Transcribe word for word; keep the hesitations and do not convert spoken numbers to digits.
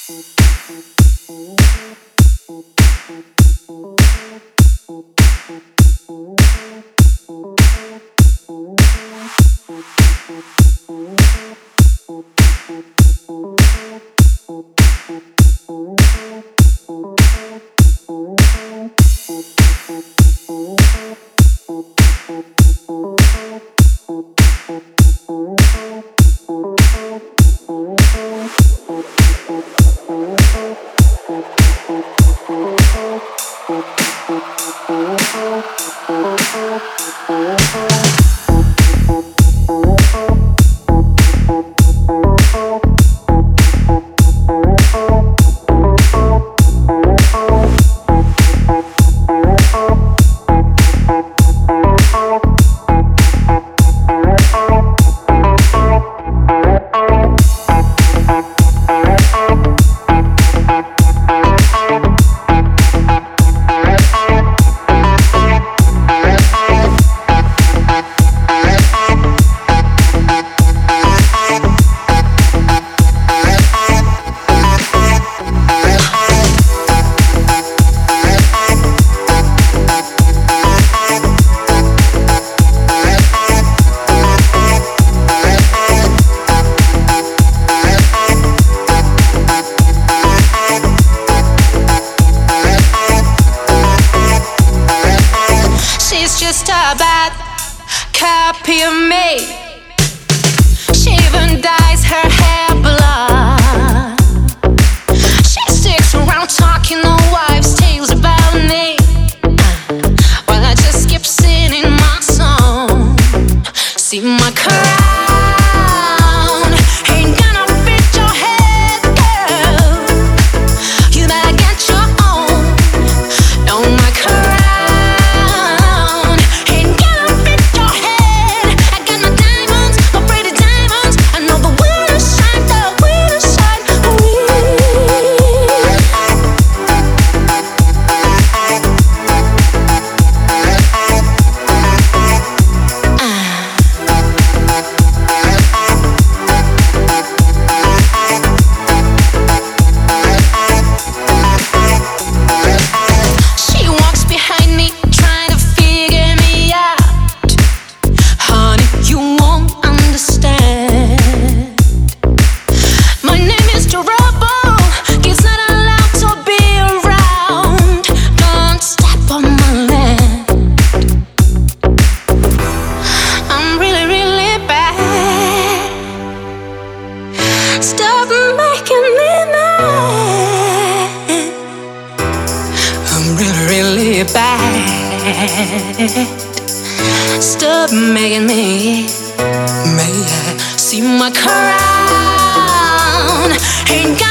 just a bad copy of me. She even dyes her hair blonde. She sticks around talking the wives' tales about me, while I just keep singing my song. See my crown ain't gonna fit your head, girl. You better get your own. No, my crown ain't gonna fit your head. I got my diamonds, my pretty diamonds. I know the way to shine, the way to shine. She walks behind me, trying to figure me out. Honey, you won't understand. My name is Trouble. Kids not allowed to be around. Don't step on my land. I'm really, really bad. Stop making me mad. I'm really, really bad. Stop making me mad. See my crown ain't got